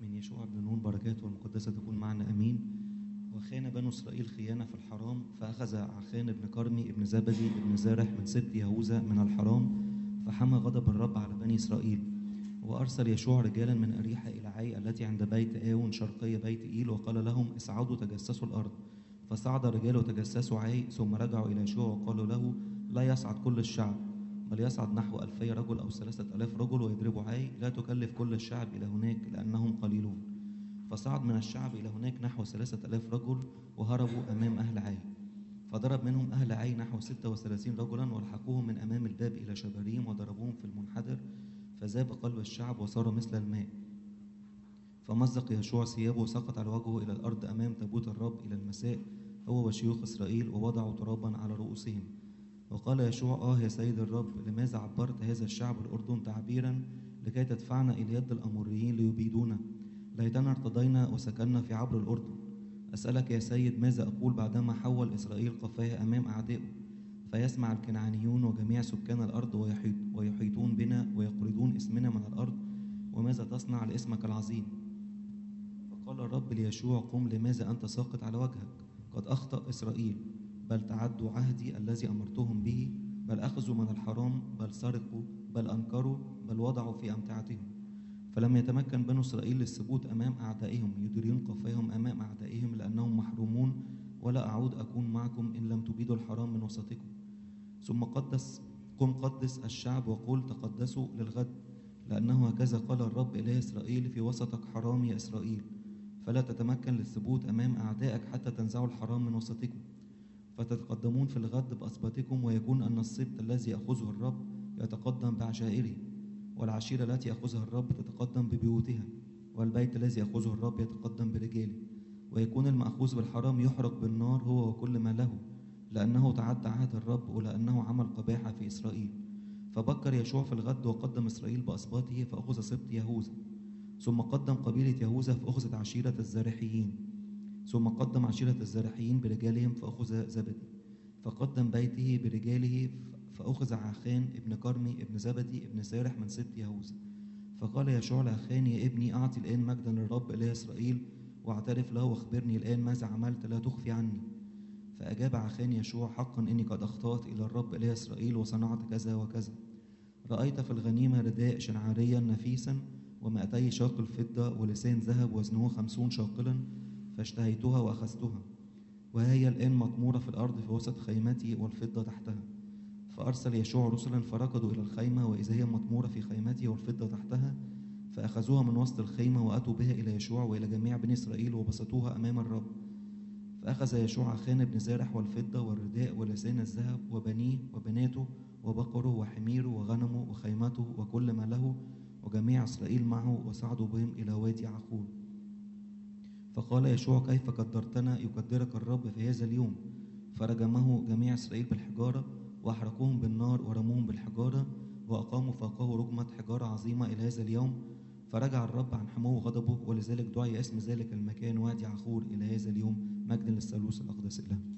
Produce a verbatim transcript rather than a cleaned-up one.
من يشوع بن نون بركاته المقدسة تكون معنا أمين. وخان بنو إسرائيل خيانة في الحرام، فأخذ عخان بن كرمي ابن زبدي ابن زارح من سبط يهوذا من الحرام، فحمى غضب الرب على بني إسرائيل. وأرسل يشوع رجالا من أريحة إلى عي التي عند بيت آون شرقي بيت إيل، وقال لهم اصعدوا تجسسوا الأرض. فصعد الرجال وتجسسوا عي، ثم رجعوا إلى يشوع وقالوا له لا يصعد كل الشعب، بل يصعد نحو ألفي رجل أو ثلاثة ألاف رجل ويضربوا عي، لا تكلف كل الشعب إلى هناك لأنهم قليلون. فصعد من الشعب إلى هناك نحو ثلاثة ألاف رجل وهربوا أمام أهل عي. فضرب منهم أهل عي نحو ستة وثلاثين رجلا، والحقوهم من أمام الباب إلى شباريم وضربوهم في المنحدر، فذاب قلب الشعب وصار مثل الماء. فمزق يشوع ثيابه وسقط على وجهه إلى الأرض أمام تابوت الرب إلى المساء، هو وشيوخ إسرائيل، ووضعوا ترابا على رؤوسهم. وقال يشوع: آه يا سيد الرب، لماذا عبرت هذا الشعب الأردن تعبيرا لكي تدفعنا إلى يد الأموريين ليبيدونا؟ ليتنا ارتضينا وسكننا في عبر الأردن. أسألك يا سيد، ماذا أقول بعدما حول إسرائيل قفاه أمام أعدائه، فيسمع الكنعانيون وجميع سكان الأرض ويحيط ويحيطون بنا ويقرضون اسمنا من الأرض؟ وماذا تصنع لاسمك العظيم؟ فقال الرب ليشوع: قم، لماذا أنت ساقط على وجهك؟ قد أخطأ إسرائيل، بل تعدوا عهدي الذي أمرتهم به، بل أخذوا من الحرام، بل سرقوا، بل أنكروا، بل وضعوا في أمتعتهم. فلم يتمكن بنو إسرائيل للثبوت أمام أعدائهم، يديرون قفاهم أمام أعدائهم لأنهم محرومون، ولا أعود أكون معكم إن لم تبيدوا الحرام من وسطكم. ثم قدس قم قدس الشعب وقل تقدسوا للغد، لأنه هكذا قال الرب إله إسرائيل: في وسطك حرام يا إسرائيل، فلا تتمكن للثبوت أمام أعدائك حتى تنزعوا الحرام من وسطكم. فتتقدمون في الغد بأسباطكم، ويكون أن السبط الذي يأخذه الرب يتقدم بعشائره، والعشيرة التي يأخذها الرب تتقدم ببيوتها، والبيت الذي يأخذه الرب يتقدم برجاله. ويكون المأخوذ بالحرام يحرق بالنار هو وكل ما له، لأنه تعدى عهد الرب ولأنه عمل قباحة في إسرائيل. فبكر يشوع في الغد وقدم إسرائيل بأسباطه، فأخذ سبط يهوذا. ثم قدم قبيلة يهوذا فأخذت عشيرة الزارحيين. ثم قدم عشيرة الزارحيين برجالهم فأخذ زبدي. فقدم بيته برجاله فأخذ عخان ابن كرمي ابن زبدي ابن سارح من سبط يهوذا. فقال يشوع لعخان: يا ابني، أعطي الآن مجدا للرب إله إسرائيل، واعترف له واخبرني الآن ماذا عملت، لا تخفي عني. فأجاب عخان يشوع: حقا إني قد أخطأت إلى الرب إله إسرائيل وصنعت كذا وكذا. رأيت في الغنيمة رداء شنعاريا نفيسا ومائتي شاقل فضة ولسان ذهب وزنه خمسون شاقلا، فاشتهيتها وأخذتها، وهي الآن مطمورة في الأرض في وسط خيمتي والفضة تحتها. فأرسل يشوع رسلا فركضوا إلى الخيمة، وإذا هي مطمورة في خيمتي والفضة تحتها، فأخذوها من وسط الخيمة وأتوا بها إلى يشوع وإلى جميع بني إسرائيل وبسطوها أمام الرب. فأخذ يشوع عخان بن زارح والفضة والرداء ولسان الذهب وبنيه وبناته وبقره وحميره وغنمه وخيمته وكل ما له وجميع إسرائيل معه، وصعدوا بهم إلى وادي عخور. فقال يشوع: كيف قدرتنا يقدرك الرب في هذا اليوم؟ فرجمه جميع إسرائيل بالحجارة، وأحرقوهم بالنار ورموهم بالحجارة، وأقاموا فوقه رجمة حجارة عظيمة إلى هذا اليوم. فرجع الرب عن حمو غضبه، ولذلك دعي اسم ذلك المكان وادي عخور إلى هذا اليوم، مجد للثالوث الأقدس الإله.